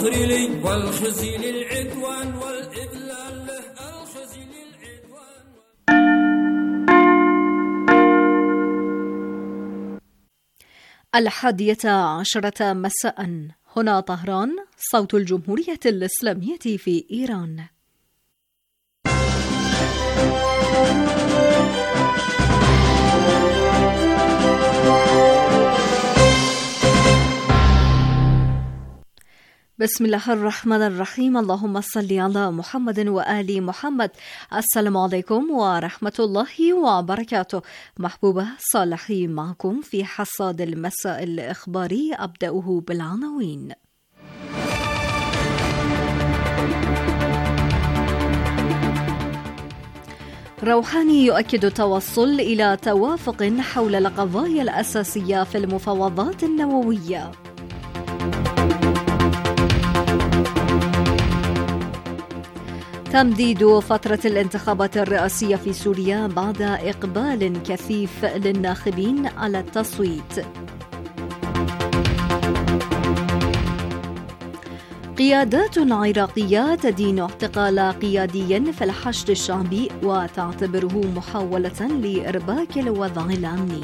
والخزي للعدوان والإذلال له الخزي للعدوان. الحادية عشرة مساء، هنا طهران، صوت الجمهورية الإسلامية في إيران. بسم الله الرحمن الرحيم. اللهم صل على محمد وآل محمد. السلام عليكم ورحمة الله وبركاته. محبوبة صالحي معكم في حصاد المساء الإخباري، أبدأه بالعناوين. روحاني يؤكد التوصل إلى توافق حول القضايا الأساسية في المفاوضات النووية. تمديد فترة الانتخابات الرئاسية في سوريا بعد إقبال كثيف للناخبين على التصويت. قيادات عراقية تدين اعتقال قيادي في الحشد الشعبي وتعتبره محاولة لإرباك الوضع الأمني.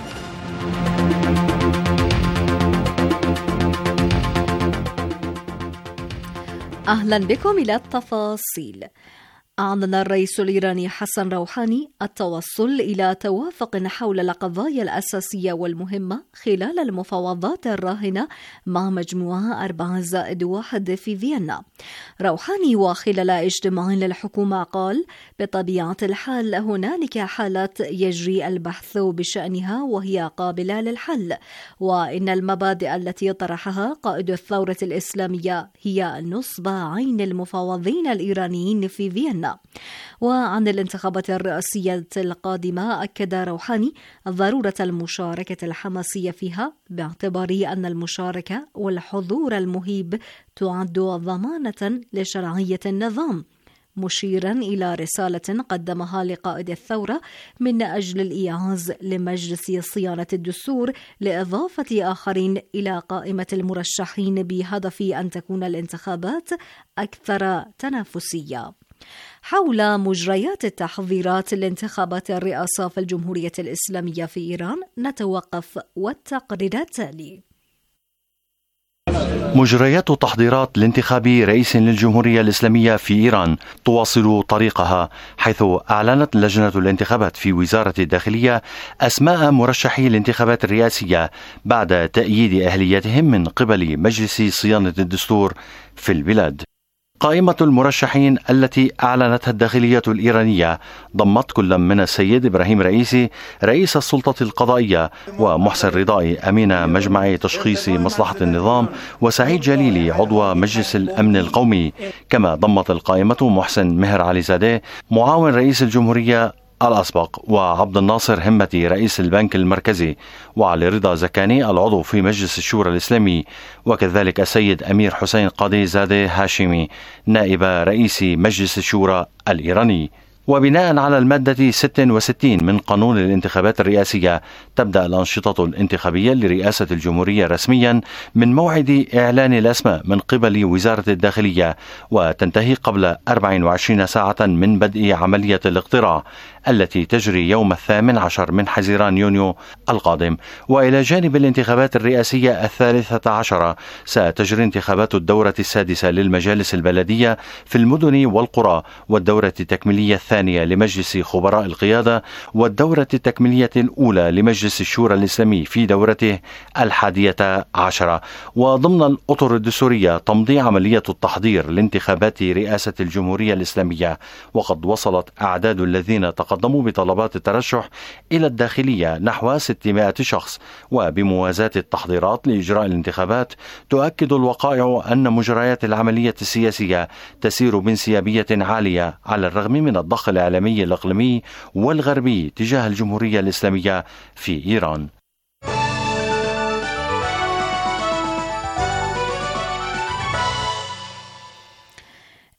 أهلا بكم إلى التفاصيل. أعلن الرئيس الإيراني حسن روحاني التوصل إلى توافق حول القضايا الأساسية والمهمة خلال المفاوضات الراهنة مع مجموعة 4+1 في فيينا. روحاني وخلال اجتماع للحكومة قال: بطبيعة الحال هنالك حالات يجري البحث بشأنها وهي قابلة للحل، وإن المبادئ التي طرحها قائد الثورة الإسلامية هي نصب عين المفاوضين الإيرانيين في فيينا. وعن الانتخابات الرئاسية القادمة أكد روحاني ضرورة المشاركة الحماسية فيها، باعتبار أن المشاركة والحضور المهيب تعد ضمانة لشرعية النظام، مشيرا إلى رسالة قدمها لقائد الثورة من أجل الإيعاز لمجلس صيانة الدستور لإضافة آخرين إلى قائمة المرشحين بهدف أن تكون الانتخابات أكثر تنافسية. حول مجريات التحضيرات لانتخابات الرئاسة في الجمهورية الإسلامية في إيران نتوقف والتقرير التالي. مجريات تحضيرات لانتخاب رئيس للجمهورية الإسلامية في إيران تواصل طريقها، حيث أعلنت لجنة الانتخابات في وزارة الداخلية أسماء مرشحي الانتخابات الرئاسية بعد تأييد أهليتهم من قبل مجلس صيانة الدستور في البلاد. قائمة المرشحين التي أعلنتها الداخلية الإيرانية ضمت كل من السيد إبراهيم رئيسي رئيس السلطة القضائية، ومحسن رضائي أمين مجمع تشخيص مصلحة النظام، وسعيد جليلي عضو مجلس الأمن القومي. كما ضمت القائمة محسن مهر علي زادة معاون رئيس الجمهورية الأسبق، وعبد الناصر همتي رئيس البنك المركزي، وعلي رضا زكاني العضو في مجلس الشورى الإسلامي، وكذلك السيد أمير حسين قاضي زادة هاشمي نائب رئيس مجلس الشورى الإيراني. وبناء على المادة 66 من قانون الانتخابات الرئاسية تبدأ الأنشطة الانتخابية لرئاسة الجمهورية رسميا من موعد إعلان الأسماء من قبل وزارة الداخلية، وتنتهي قبل 24 ساعة من بدء عملية الاقتراع التي تجري يوم 18 من حزيران يونيو القادم. وإلى جانب الانتخابات الرئاسية 13 ستجري انتخابات الدورة 6 للمجالس البلدية في المدن والقرى، والدورة التكميلية 2 لمجلس خبراء القيادة، والدورة التكميلية الأولى لمجلس الشورى الإسلامي في دورته 11. وضمن الأطر الدستورية تمضي عملية التحضير لانتخابات رئاسة الجمهورية الإسلامية، وقد وصلت أعداد الذين تقدموا بطلبات الترشح إلى الداخلية نحو 600 شخص. وبموازاة التحضيرات لإجراء الانتخابات تؤكد الوقائع أن مجريات العملية السياسية تسير بانسيابية عالية على الرغم من الضخ الإعلامي الإقليمي والغربي تجاه الجمهورية الإسلامية في إيران.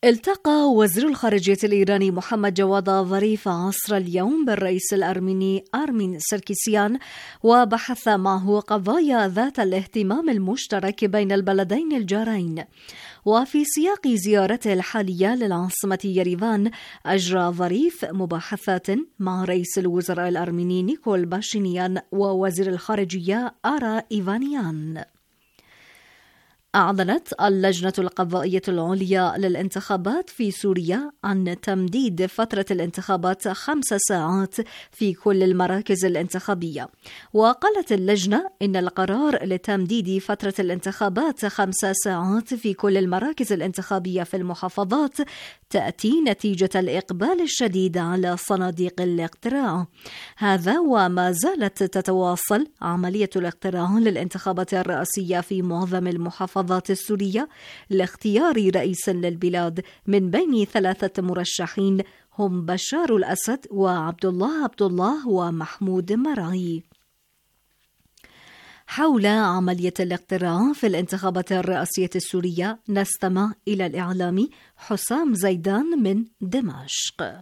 التقى وزير الخارجية الإيراني محمد جواد ظريف عصر اليوم بالرئيس الأرميني أرمين سركيسيان، وبحث معه قضايا ذات الاهتمام المشترك بين البلدين الجارين. وفي سياق زيارته الحالية للعاصمة يريفان، أجرى ظريف مباحثات مع رئيس الوزراء الأرميني نيكول باشينيان ووزير الخارجية آرا إيفانيان. أعلنت اللجنة القضائية العليا للانتخابات في سوريا عن تمديد فترة الانتخابات 5 ساعات في كل المراكز الانتخابية. وقالت اللجنة إن القرار لتمديد فترة الانتخابات 5 ساعات في كل المراكز الانتخابية في المحافظات تأتي نتيجة الإقبال الشديد على صناديق الاقتراع. هذا وما زالت تتواصل عملية الاقتراع للانتخابات الرئاسية في معظم المحافظات السورية لاختيار رئيس للبلاد من بين 3 مرشحين هم بشار الأسد وعبد الله ومحمود مرعي. حول عملية الاقتراع في الانتخابات الرئاسية السورية نستمع إلى الإعلامي حسام زيدان من دمشق.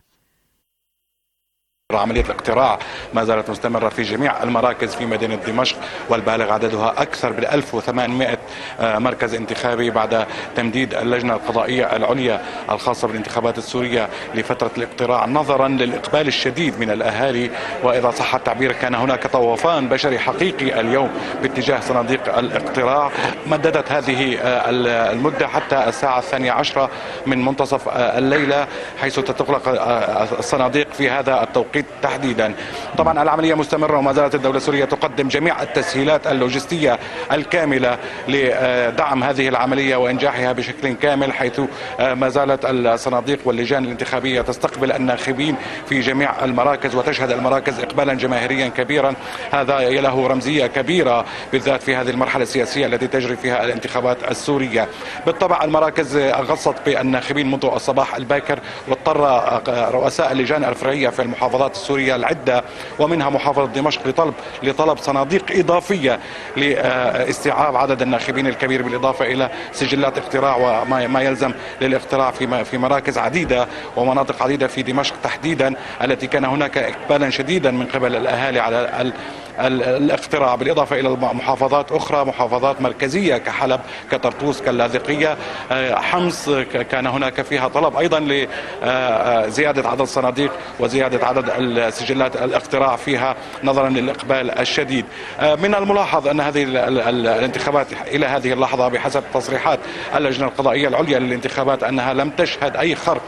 عملية الاقتراع ما زالت مستمرة في جميع المراكز في مدينة دمشق، والبالغ عددها أكثر من 1800 مركز انتخابي بعد تمديد اللجنة القضائية العليا الخاصة بالانتخابات السورية لفترة الاقتراع نظرا للإقبال الشديد من الأهالي. وإذا صح التعبير كان هناك طوفان بشري حقيقي اليوم باتجاه صناديق الاقتراع. مددت هذه المدة حتى الساعة 12 من منتصف الليلة، حيث تغلق الصناديق في هذا التوقيت تحديدا. طبعا العملية مستمرة وما زالت الدولة السورية تقدم جميع التسهيلات اللوجستية الكاملة لدعم هذه العملية وإنجاحها بشكل كامل، حيث ما زالت الصناديق واللجان الانتخابية تستقبل الناخبين في جميع المراكز، وتشهد المراكز إقبالا جماهيريا كبيرا. هذا له رمزية كبيرة بالذات في هذه المرحلة السياسية التي تجري فيها الانتخابات السورية. بالطبع المراكز غصت بالناخبين منذ الصباح الباكر، واضطر رؤساء اللجان الفرعية في المحافظات السورية العدة ومنها محافظة دمشق لطلب صناديق إضافية لاستيعاب عدد الناخبين الكبير، بالإضافة إلى سجلات اقتراع وما يلزم للاقتراع في مراكز عديدة ومناطق عديدة في دمشق تحديدا، التي كان هناك إقبالا شديدا من قبل الأهالي على الاقتراع، بالإضافة إلى محافظات أخرى، محافظات مركزية كحلب كطرطوس كاللاذقية حمص كان هناك فيها طلب أيضا لزيادة عدد الصناديق وزيادة عدد السجلات الاقتراع فيها نظرا للإقبال الشديد. من الملاحظ أن هذه الانتخابات إلى هذه اللحظة بحسب تصريحات اللجنة القضائية العليا للانتخابات أنها لم تشهد أي خرق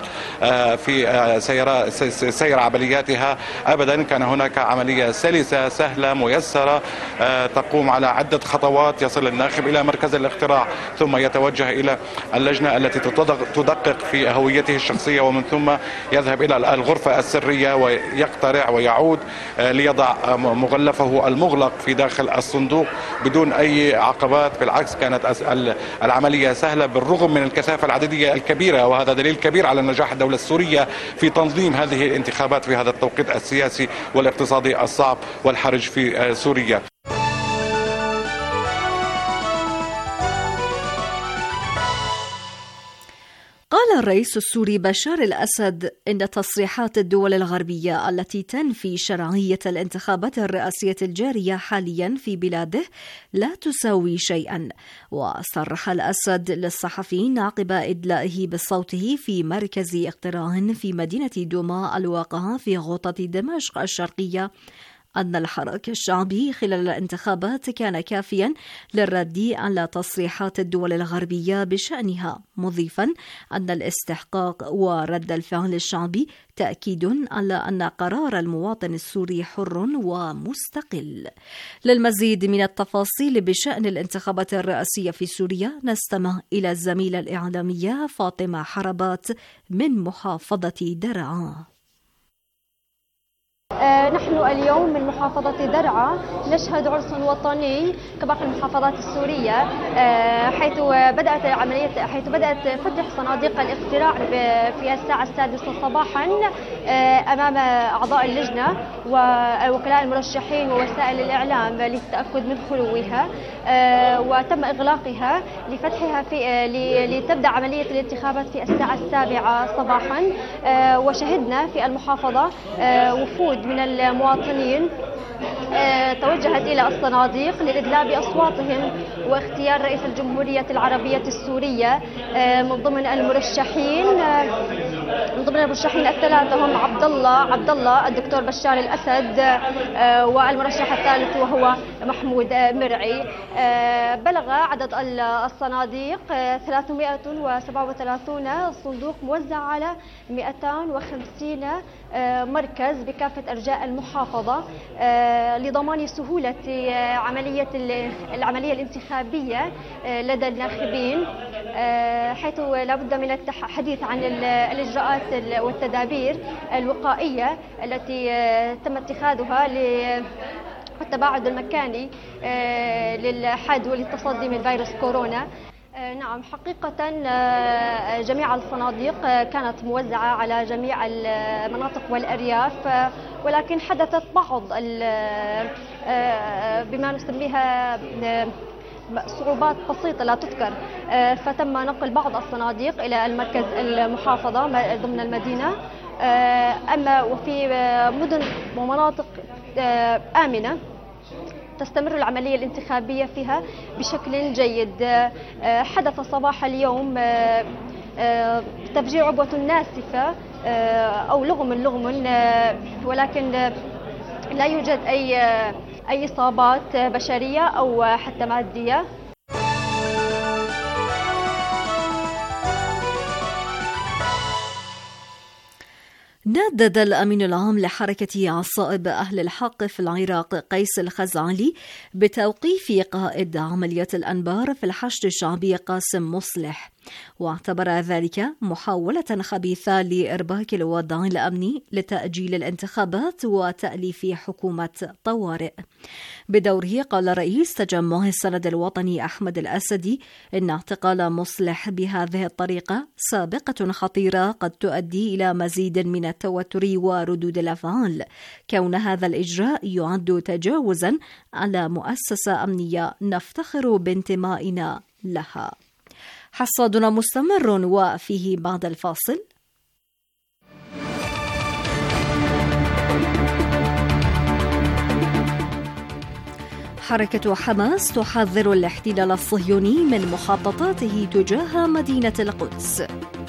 في سير عملياتها أبدا. كان هناك عملية سلسة سهلة ميسرة تقوم على عدة خطوات. يصل الناخب إلى مركز الاقتراع ثم يتوجه إلى اللجنة التي تدقق في هويته الشخصية، ومن ثم يذهب إلى الغرفة السرية ويقترع ويعود ليضع مغلفه المغلق في داخل الصندوق بدون أي عقبات. بالعكس كانت العملية سهلة بالرغم من الكثافة العددية الكبيرة، وهذا دليل كبير على نجاح الدولة السورية في تنظيم هذه الانتخابات في هذا التوقيت السياسي والاقتصادي الصعب والحرج في سوريا. قال الرئيس السوري بشار الأسد إن تصريحات الدول الغربية التي تنفي شرعية الانتخابات الرئاسية الجارية حاليا في بلاده لا تساوي شيئا. وصرح الأسد للصحفيين عقب إدلائه بصوته في مركز اقتراع في مدينة دوما الواقعة في غوطة دمشق الشرقية أن الحراك الشعبي خلال الانتخابات كان كافيا للرد على تصريحات الدول الغربية بشأنها، مضيفا أن الاستحقاق ورد الفعل الشعبي تأكيد على أن قرار المواطن السوري حر ومستقل. للمزيد من التفاصيل بشأن الانتخابات الرئاسية في سوريا نستمع إلى الزميلة الإعلامية فاطمة حربات من محافظة درعا. نحن اليوم من محافظة درعا نشهد عرس وطني كباقي المحافظات السورية، حيث بدأت فتح صناديق الاقتراع في الساعة 6 صباحا أمام أعضاء اللجنة ووكلاء المرشحين ووسائل الإعلام للتأكد من خلوها، وتم إغلاقها لفتحها لتبدأ عملية الانتخابات في الساعة 7 صباحا. وشهدنا في المحافظة وفود من المواطنين توجهت إلى الصناديق للإدلاء بأصواتهم واختيار رئيس الجمهورية العربية السورية. من ضمن المرشحين الثلاثة هم عبد الله الدكتور بشار الأسد، والمرشح الثالث وهو محمود مرعي. بلغ عدد الصناديق 337 صندوق موزع على 250 مركز بكافة أرجاء المحافظة لضمان سهولة العملية الانتخابية لدى الناخبين، حيث لا بد من الحديث عن الإجراءات والتدابير الوقائية التي تم اتخاذها والتباعد المكاني للحد وللتصدي من فيروس كورونا. نعم، حقيقة جميع الصناديق كانت موزعة على جميع المناطق والأرياف، ولكن حدثت بعض بما نسميها صعوبات بسيطة لا تذكر، فتم نقل بعض الصناديق إلى المركز المحافظة ضمن المدينة، أما وفي مدن ومناطق آمنة تستمر العملية الانتخابية فيها بشكل جيد. حدث صباح اليوم تفجير عبوة ناسفة أو لغم، ولكن لا يوجد أي إصابات بشرية أو حتى مادية. ندد الأمين العام لحركة عصائب أهل الحق في العراق قيس الخزعلي بتوقيف قائد عملية الأنبار في الحشد الشعبي قاسم مصلح، واعتبر ذلك محاولة خبيثة لإرباك الوضع الأمني لتأجيل الانتخابات وتأليف حكومة طوارئ. بدوره قال رئيس تجمع السند الوطني أحمد الأسدي إن اعتقال مصلح بهذه الطريقة سابقة خطيرة قد تؤدي إلى مزيد من التوتر وردود الأفعال، كون هذا الإجراء يعد تجاوزا على مؤسسة أمنية نفتخر بانتمائنا لها. حصادنا مستمر وفيه بعد الفاصل. حركة حماس تحذر الاحتلال الصهيوني من مخططاته تجاه مدينة القدس.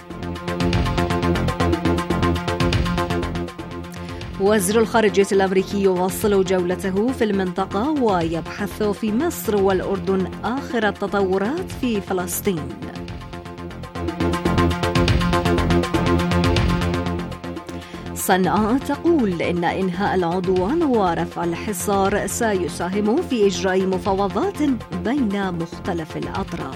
وزير الخارجية الأمريكي يواصل جولته في المنطقة ويبحث في مصر والأردن آخر التطورات في فلسطين. صنعاء تقول إن إنهاء العدوان ورفع الحصار سيساهم في إجراء مفاوضات بين مختلف الأطراف.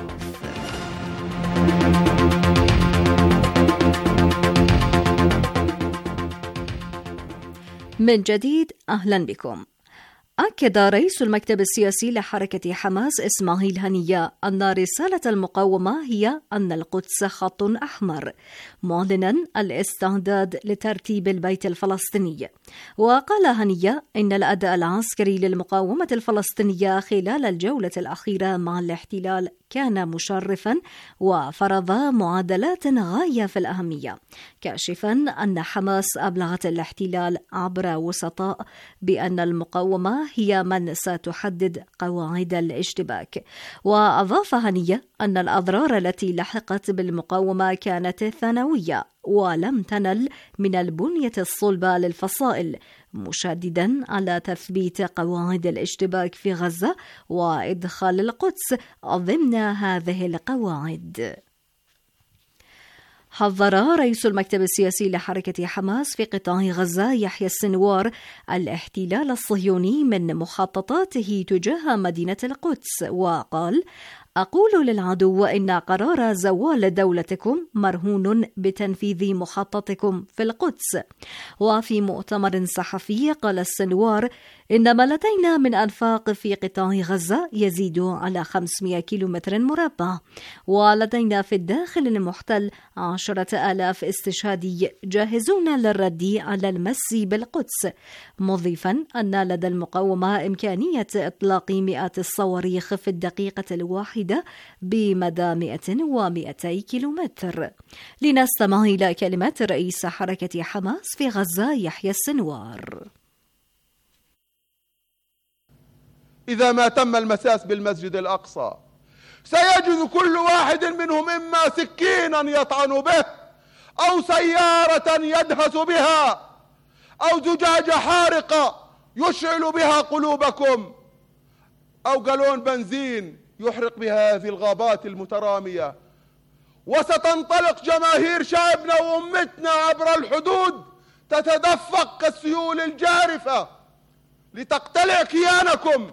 من جديد أهلا بكم. أكد رئيس المكتب السياسي لحركة حماس إسماعيل هنية أن رسالة المقاومة هي أن القدس خط أحمر، معلنا الاستعداد لترتيب البيت الفلسطيني. وقال هنية إن الأداء العسكري للمقاومة الفلسطينية خلال الجولة الأخيرة مع الاحتلال كان مشرفا وفرض معادلات غاية في الأهمية، كاشفا أن حماس أبلغت الاحتلال عبر وسطاء بأن المقاومة هي من ستحدد قواعد الاشتباك. وأضاف هنية أن الأضرار التي لحقت بالمقاومة كانت ثانوية ولم تنل من البنية الصلبة للفصائل، مشددا على تثبيت قواعد الاشتباك في غزة وإدخال القدس ضمن هذه القواعد. حذر رئيس المكتب السياسي لحركة حماس في قطاع غزة يحيى السنوار الاحتلال الصهيوني من مخططاته تجاه مدينة القدس، وقال أقول للعدو إن قرار زوال دولتكم مرهون بتنفيذ مخططكم في القدس. وفي مؤتمر صحفي قال السنوار إن ما لدينا من أنفاق في قطاع غزة يزيد على 500 كيلومتر مربع، ولدينا في الداخل المحتل 10,000 استشهادي جاهزون للرد على المس بالقدس، مضيفا أن لدى المقاومة إمكانية إطلاق مئات الصواريخ في الدقيقة الواحدة بمدى 100 و200 كيلومتر. لنستمع إلى كلمات رئيس حركة حماس في غزة يحيى السنوار. إذا ما تم المساس بالمسجد الأقصى سيجد كل واحد منهم إما سكينا يطعن به، أو سيارة يدهس بها، أو زجاجة حارقة يشعل بها قلوبكم، أو جالون بنزين يحرق بها هذه الغابات المترامية. وستنطلق جماهير شعبنا وأمتنا عبر الحدود تتدفق كالسيول الجارفة لتقتلع كيانكم،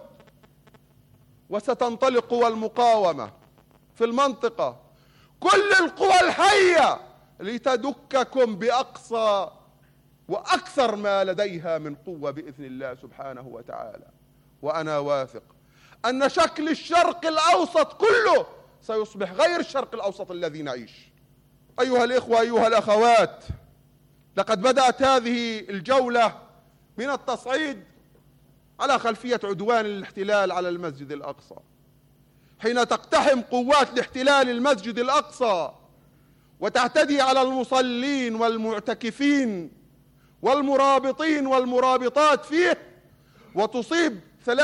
وستنطلق قوى المقاومة في المنطقة، كل القوى الحية لتدككم بأقصى وأكثر ما لديها من قوة بإذن الله سبحانه وتعالى. وأنا واثق أن شكل الشرق الأوسط كله سيصبح غير الشرق الأوسط الذي نعيش. أيها الإخوة، أيها الأخوات، لقد بدأت هذه الجولة من التصعيد على خلفية عدوان الاحتلال على المسجد الأقصى. حين تقتحم قوات الاحتلال المسجد الأقصى وتعتدي على المصلين والمعتكفين والمرابطين والمرابطات فيه وتصيب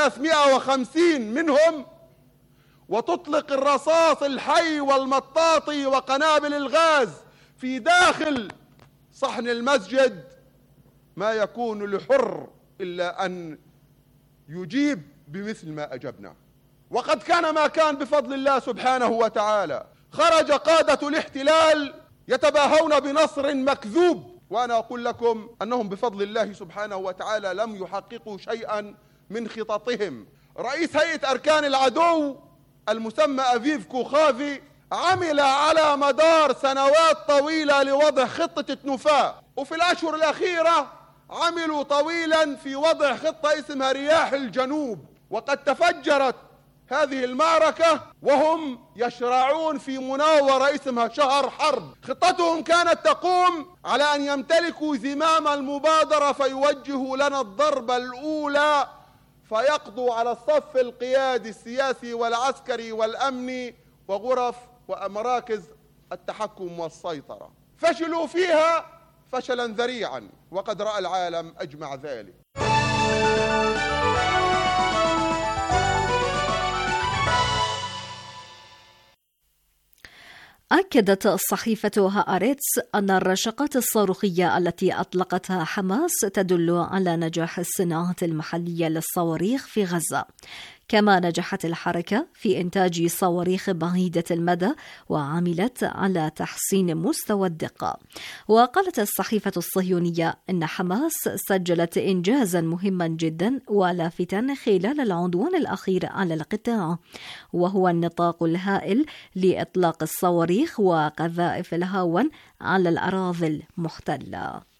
350 منهم، وتطلق الرصاص الحي والمطاطي وقنابل الغاز في داخل صحن المسجد، ما يكون لحر إلا أن يجيب بمثل ما أجبنا. وقد كان ما كان بفضل الله سبحانه وتعالى. خرج قادة الاحتلال يتباهون بنصر مكذوب، وأنا أقول لكم أنهم بفضل الله سبحانه وتعالى لم يحققوا شيئا من خططهم. رئيس هيئة أركان العدو المسمى أفيف كوخافي عمل على مدار سنوات طويلة لوضع خطة النفاق، وفي الأشهر الأخيرة عملوا طويلا في وضع خطة اسمها رياح الجنوب. وقد تفجرت هذه المعركة وهم يشرعون في مناورة اسمها شهر حرب. خطتهم كانت تقوم على أن يمتلكوا زمام المبادرة فيوجهوا لنا الضربة الأولى، فيقضوا على الصف القيادي السياسي والعسكري والأمني وغرف ومراكز التحكم والسيطرة. فشلوا فيها فشلا ذريعا، وقد رأى العالم أجمع ذلك. أكدت صحيفة هآرتس أن الرشقات الصاروخية التي أطلقتها حماس تدل على نجاح الصناعة المحلية للصواريخ في غزة. كما نجحت الحركة في إنتاج صواريخ بعيدة المدى وعملت على تحسين مستوى الدقة. وقالت الصحيفة الصهيونية إن حماس سجلت إنجازا مهما جدا ولافتا خلال العدوان الأخير على القطاع، وهو النطاق الهائل لإطلاق الصواريخ وقذائف الهاون على الأراضي المحتلة.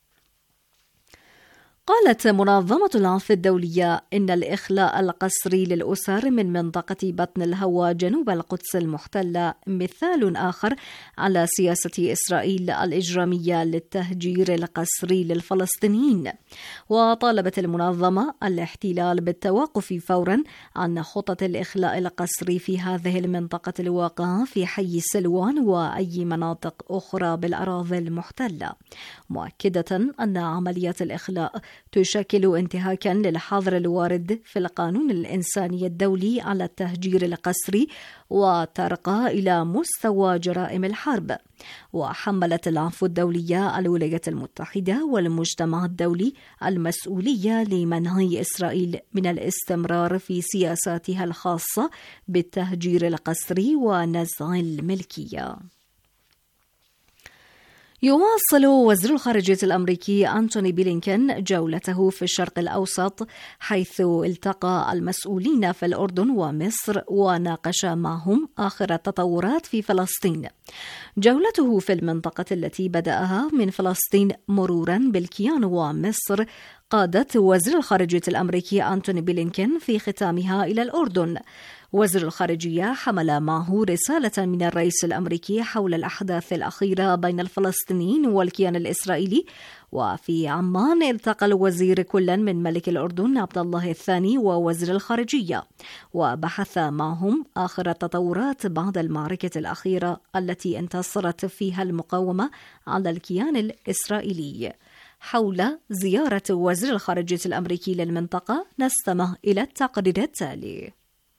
قالت منظمة العفو الدولية إن الإخلاء القسري للأسر من منطقة بطن الهوى جنوب القدس المحتلة مثال آخر على سياسة إسرائيل الإجرامية للتهجير القسري للفلسطينيين. وطالبت المنظمة الاحتلال بالتوقف فورا عن خطط الإخلاء القسري في هذه المنطقة الواقعة في حي سلوان وأي مناطق أخرى بالأراضي المحتلة، مؤكدة أن عمليات الإخلاء تشكل انتهاكا للحظر الوارد في القانون الإنساني الدولي على التهجير القسري وترقى إلى مستوى جرائم الحرب. وحملت العفو الدولية الولايات المتحدة والمجتمع الدولي المسؤولية لمنع إسرائيل من الاستمرار في سياساتها الخاصة بالتهجير القسري ونزع الملكية. يواصل وزير الخارجية الأمريكي أنتوني بلينكن جولته في الشرق الأوسط، حيث التقى المسؤولين في الأردن ومصر وناقش معهم آخر التطورات في فلسطين. جولته في المنطقة التي بدأها من فلسطين مرورا بالكيان ومصر قادت وزير الخارجية الأمريكي أنتوني بلينكن في ختامها إلى الأردن. وزير الخارجية حمل معه رسالة من الرئيس الأمريكي حول الأحداث الأخيرة بين الفلسطينيين والكيان الإسرائيلي. وفي عمان التقى الوزير كلا من ملك الأردن عبد الله الثاني ووزير الخارجية، وبحث معهم آخر التطورات بعد المعركة الأخيرة التي انتصرت فيها المقاومة على الكيان الإسرائيلي. حول زيارة وزير الخارجية الأمريكي للمنطقة نستمع إلى التقرير التالي.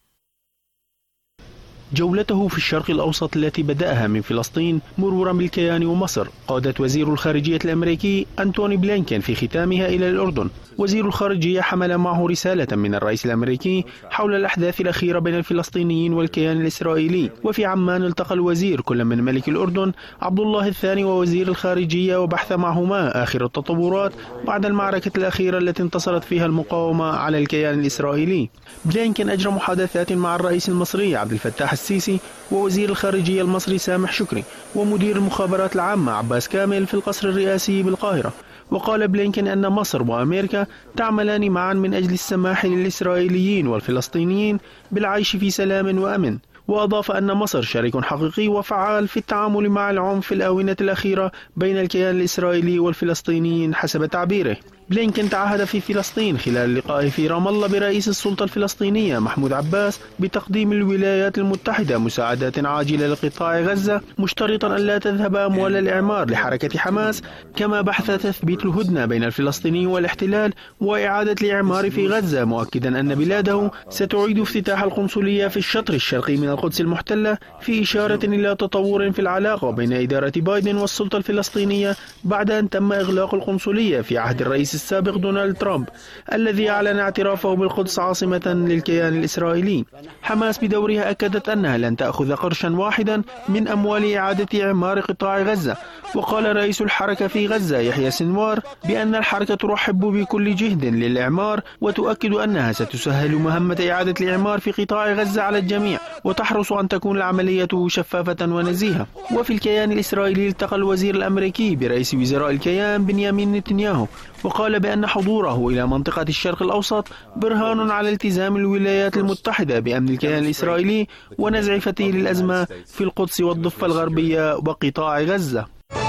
جولته في الشرق الأوسط التي بدأها من فلسطين مرورا بالكيان ومصر قادت وزير الخارجية الأمريكي أنتوني بلينكن في ختامها إلى الأردن. وزير الخارجية حمل معه رسالة من الرئيس الأمريكي حول الأحداث الأخيرة بين الفلسطينيين والكيان الإسرائيلي. وفي عمان التقى الوزير كل من ملك الأردن عبد الله الثاني ووزير الخارجية وبحث معهما آخر التطورات بعد المعركة الأخيرة التي انتصرت فيها المقاومة على الكيان الإسرائيلي. بلينكن أجرى محادثات مع الرئيس المصري عبد الفتاح السيسي ووزير الخارجية المصري سامح شكري ومدير المخابرات العامة عباس كامل في القصر الرئاسي بالقاهرة. وقال بلينكن أن مصر وأمريكا تعملان معا من أجل السماح للإسرائيليين والفلسطينيين بالعيش في سلام وأمن. وأضاف أن مصر شريك حقيقي وفعال في التعامل مع العنف في الآونة الأخيرة بين الكيان الإسرائيلي والفلسطينيين حسب تعبيره. بلينكن تعهد في فلسطين خلال لقائه في رام الله برئيس السلطة الفلسطينية محمود عباس بتقديم الولايات المتحدة مساعدات عاجلة لقطاع غزة، مشترطا أن لا تذهب أموال الإعمار لحركة حماس، كما بحث تثبيت الهدنة بين الفلسطينيين والاحتلال وإعادة الإعمار في غزة، مؤكدا أن بلاده ستعيد افتتاح القنصلية في الشطر الشرقي من القدس المحتلة، في إشارة إلى تطور في العلاقة بين إدارة بايدن والسلطة الفلسطينية بعد أن تم إغلاق القنصلية في عهد الرئيس السابق دونالد ترامب الذي أعلن اعترافه بالقدس عاصمة للكيان الإسرائيلي. حماس بدورها أكدت أنها لن تأخذ قرشا واحدا من أموال إعادة إعمار قطاع غزة. وقال رئيس الحركة في غزة يحيى سنوار بأن الحركة ترحب بكل جهد للإعمار وتؤكد أنها ستسهل مهمة إعادة الإعمار في قطاع غزة على الجميع وتحرص أن تكون العملية شفافة ونزيهة. وفي الكيان الإسرائيلي التقى الوزير الأمريكي برئيس وزراء الكيان بنيامين نتنياهو، وقال بأن حضوره إلى منطقة الشرق الأوسط برهان على التزام الولايات المتحدة بأمن الكيان الإسرائيلي ونزع فتيل الأزمة في القدس والضفة الغربية وقطاع غزة.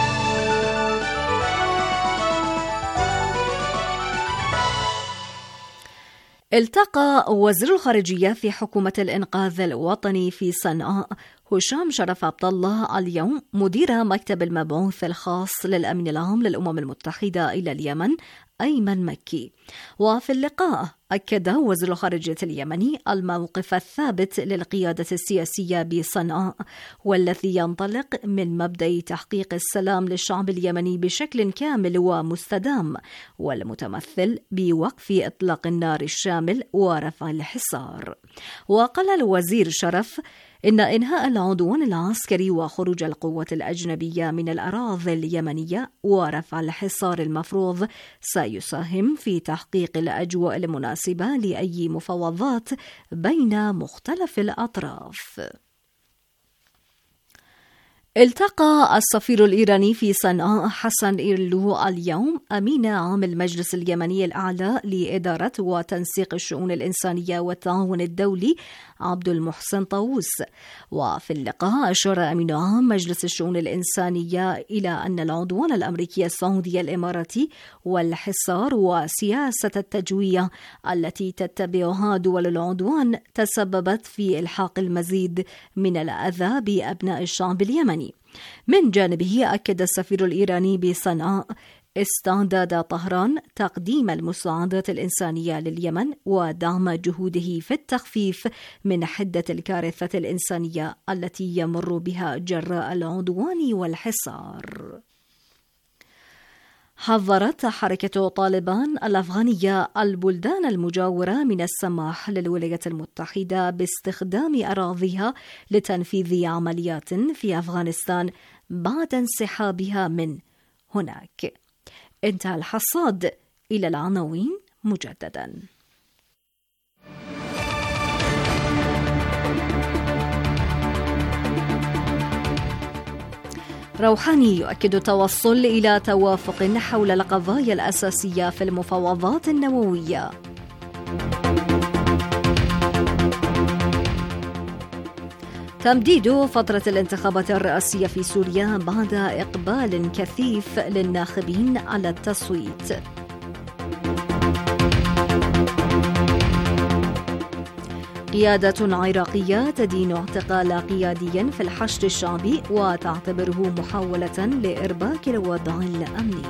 التقى وزير الخارجية في حكومة الإنقاذ الوطني في صنعاء هشام شرف عبد الله اليوم مدير مكتب المبعوث الخاص للأمين العام للأمم المتحدة إلى اليمن أيمن مكي. وفي اللقاء أكد وزير الخارجية اليمني الموقف الثابت للقيادة السياسية بصنعاء والذي ينطلق من مبدأ تحقيق السلام للشعب اليمني بشكل كامل ومستدام، والمتمثل بوقف إطلاق النار الشامل ورفع الحصار. وقال الوزير شرف إن إنهاء العدوان العسكري وخروج القوات الأجنبية من الأراضي اليمنية ورفع الحصار المفروض سيساهم في تحقيق الأجواء المناسبة لأي مفاوضات بين مختلف الأطراف. التقى السفير الإيراني في صنعاء حسن إيرلو اليوم أمين عام المجلس اليمني الأعلى لإدارة وتنسيق الشؤون الإنسانية والتعاون الدولي عبد المحسن طاووس. وفي اللقاء أشار أمين عام مجلس الشؤون الإنسانية إلى أن العدوان الأمريكي السعودي الإماراتي والحصار وسياسة التجوية التي تتبعها دول العدوان تسببت في إلحاق المزيد من الأذى بأبناء الشعب اليمني. من جانبه أكد السفير الإيراني بصنعاء استعداد طهران تقديم المساعدات الإنسانية لليمن ودعم جهوده في التخفيف من حدة الكارثة الإنسانية التي يمر بها جراء العدوان والحصار. حذرت حركة طالبان الأفغانية البلدان المجاورة من السماح للولايات المتحدة باستخدام أراضيها لتنفيذ عمليات في أفغانستان بعد انسحابها من هناك. انتهى الحصاد. إلى العناوين مجددا. روحاني يؤكد التوصل إلى توافق حول القضايا الأساسية في المفاوضات النووية. تمديد فترة الانتخابات الرئاسية في سوريا بعد إقبال كثيف للناخبين على التصويت. قيادة عراقية تدين اعتقال قيادي في الحشد الشعبي وتعتبره محاولة لإرباك الوضع الأمني.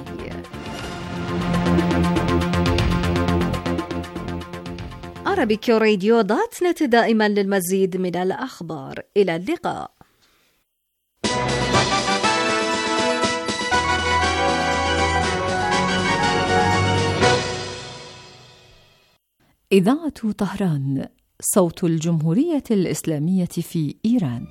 Arabic-radio.net دائما للمزيد من الأخبار. إلى اللقاء. إذاعة طهران، صوت الجمهورية الإسلامية في إيران.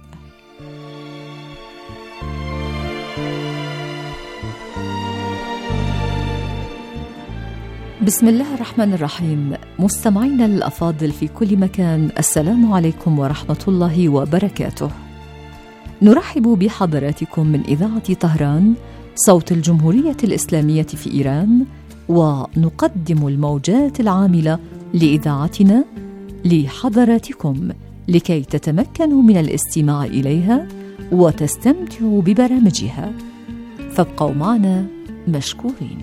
بسم الله الرحمن الرحيم. مستمعينا الأفاضل في كل مكان، السلام عليكم ورحمة الله وبركاته. نرحب بحضراتكم من إذاعة طهران، صوت الجمهورية الإسلامية في إيران، ونقدم الموجات العاملة لإذاعتنا لحضراتكم لكي تتمكنوا من الاستماع إليها وتستمتعوا ببرامجها. فابقوا معنا مشكورين.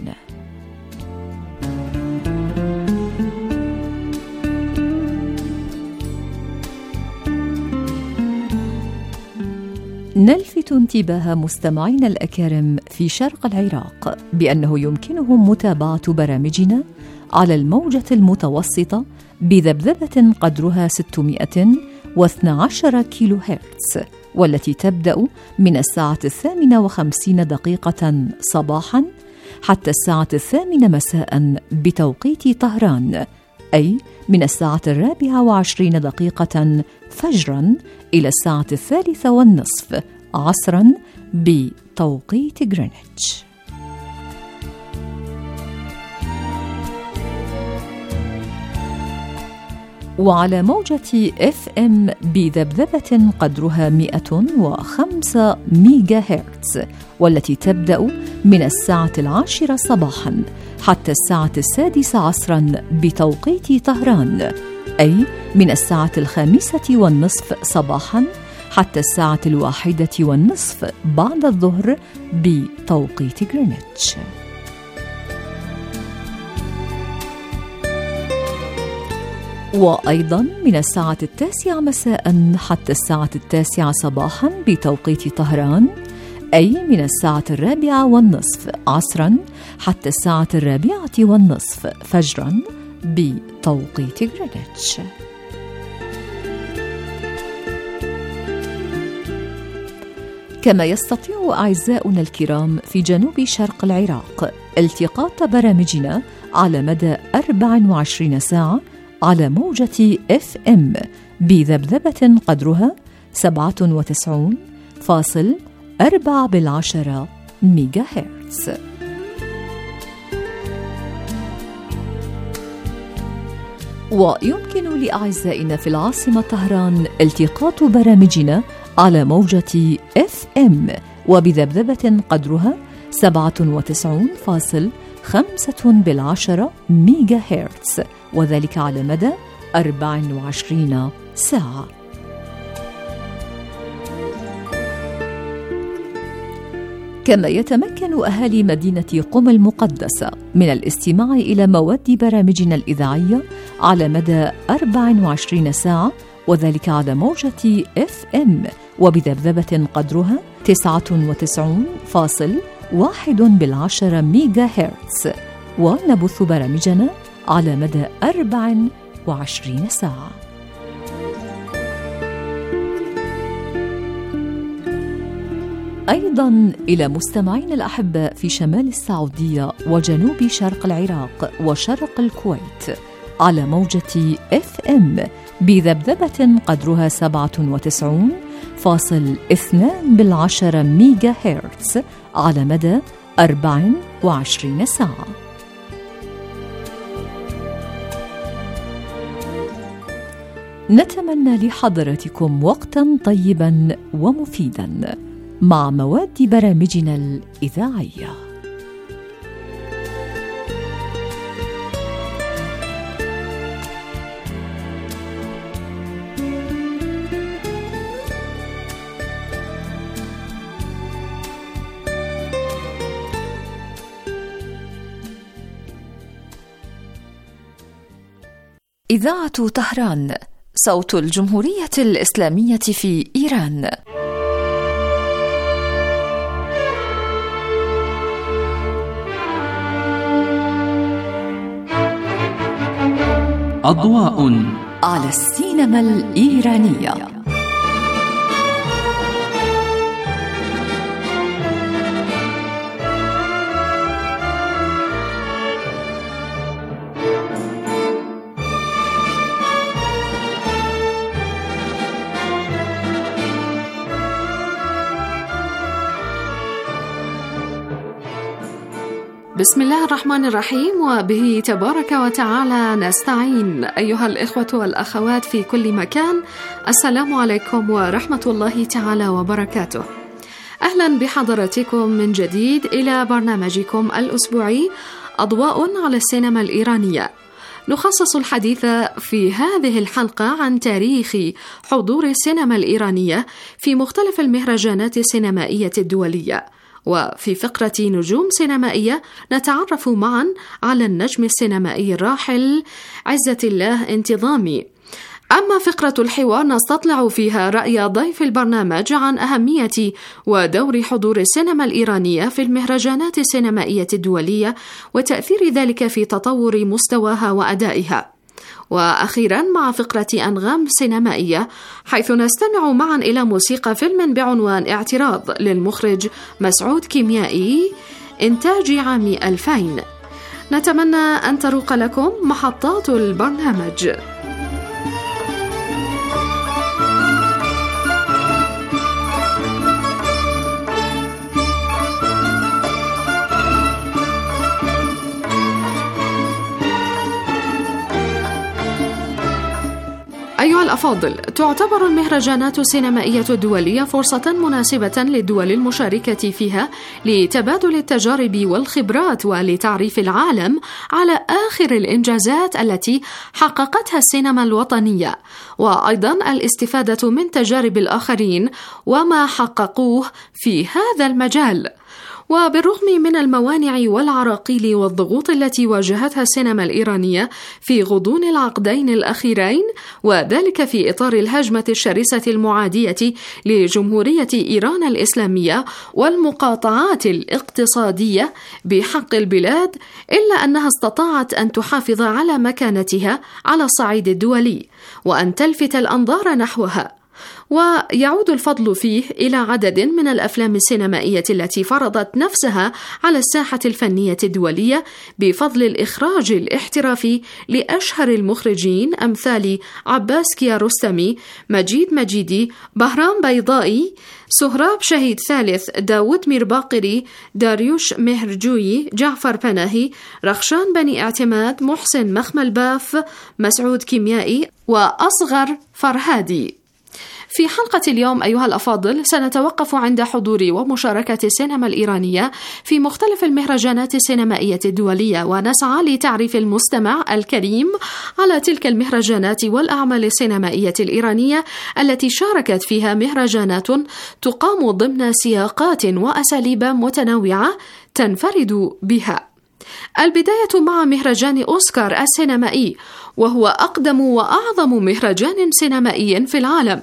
نلفت انتباه مستمعينا الأكارم في شرق العراق بأنه يمكنهم متابعة برامجنا على الموجة المتوسطة بذبذبة قدرها 612 كيلو هرتز، والتي تبدأ من الساعة 58 صباحا حتى الساعة 8 مساء بتوقيت طهران، أي من الساعة 24 فجرا إلى الساعة 3:30 عصرا بتوقيت غرينتش. وعلى موجة FM بذبذبة قدرها 105 ميجا هرتز، والتي تبدأ من الساعة 10 صباحا حتى الساعة 6 عصرا بتوقيت طهران، أي من الساعة 5:30 صباحا حتى الساعة 1:30 بعد الظهر بتوقيت غرينتش. وأيضا من الساعة 9 مساء حتى الساعة 9 صباحا بتوقيت طهران، أي من الساعة 4:30 عصرا حتى الساعة 4:30 فجرا بتوقيت غرينتش. كما يستطيع أعزاؤنا الكرام في جنوب شرق العراق التقاط برامجنا على مدى 24 ساعة على موجة FM بذبذبة قدرها 97.4 ميجا هرتز. ويمكن لأعزائنا في العاصمة طهران التقاط برامجنا على موجة FM وبذبذبة قدرها 97.5 ميجا هرتز، وذلك على مدى 24 ساعة. كما يتمكن أهالي مدينة قم المقدسة من الاستماع إلى مواد برامجنا الإذاعية على مدى 24 ساعة، وذلك على موجة FM وبذبذبة قدرها 99.1 ميجا هرتز، ونبث برامجنا على مدى 24 ساعة. أيضا إلى مستمعين الأحباء في شمال السعودية وجنوب شرق العراق وشرق الكويت على موجة FM بذبذبة قدرها 97.5 ميجا هرتز على مدى 24 ساعة. نتمنى لحضراتكم وقتا طيبا ومفيدا مع مواد برامجنا الإذاعية. إذاعة طهران، صوت الجمهورية الإسلامية في إيران. أضواء على السينما الإيرانية. بسم الله الرحمن الرحيم، وبه تبارك وتعالى نستعين. أيها الإخوة والأخوات في كل مكان، السلام عليكم ورحمة الله تعالى وبركاته. أهلا بحضراتكم من جديد إلى برنامجكم الأسبوعي أضواء على السينما الإيرانية. نخصص الحديث في هذه الحلقة عن تاريخ حضور السينما الإيرانية في مختلف المهرجانات السينمائية الدولية. وفي فقرة نجوم سينمائية نتعرف معا على النجم السينمائي الراحل عزة الله انتظامي. أما فقرة الحوار نستطلع فيها رأي ضيف البرنامج عن أهمية ودور حضور السينما الإيرانية في المهرجانات السينمائية الدولية وتأثير ذلك في تطور مستواها وأدائها. وأخيرا مع فقرة أنغام سينمائية، حيث نستمع معا إلى موسيقى فيلم بعنوان اعتراض للمخرج مسعود كيميائي إنتاج عام 2000. نتمنى أن تروق لكم محطات البرنامج. أيها الأفاضل، تعتبر المهرجانات السينمائية الدولية فرصة مناسبة للدول المشاركة فيها لتبادل التجارب والخبرات ولتعريف العالم على آخر الإنجازات التي حققتها السينما الوطنية، وأيضا الاستفادة من تجارب الآخرين وما حققوه في هذا المجال. وبالرغم من الموانع والعراقيل والضغوط التي واجهتها السينما الإيرانية في غضون العقدين الأخيرين، وذلك في إطار الهجمة الشرسة المعادية لجمهورية إيران الإسلامية والمقاطعات الاقتصادية بحق البلاد، إلا أنها استطاعت أن تحافظ على مكانتها على الصعيد الدولي وأن تلفت الأنظار نحوها. ويعود الفضل فيه إلى عدد من الأفلام السينمائية التي فرضت نفسها على الساحة الفنية الدولية بفضل الإخراج الاحترافي لأشهر المخرجين أمثال عباس كيارستمي، مجيد مجيدي، بهرام بيضائي، سهراب شهيد ثالث، داود ميرباقري، داريوش مهرجوي، جعفر بناهي، رخشان بني اعتماد، محسن مخملباف، مسعود كيميائي، وأصغر فرهادي. في حلقة اليوم أيها الأفاضل سنتوقف عند حضور ومشاركة السينما الإيرانية في مختلف المهرجانات السينمائية الدولية، ونسعى لتعريف المستمع الكريم على تلك المهرجانات والأعمال السينمائية الإيرانية التي شاركت فيها مهرجانات تقام ضمن سياقات وأساليب متنوعة تنفرد بها. البداية مع مهرجان أوسكار السينمائي، وهو أقدم وأعظم مهرجان سينمائي في العالم،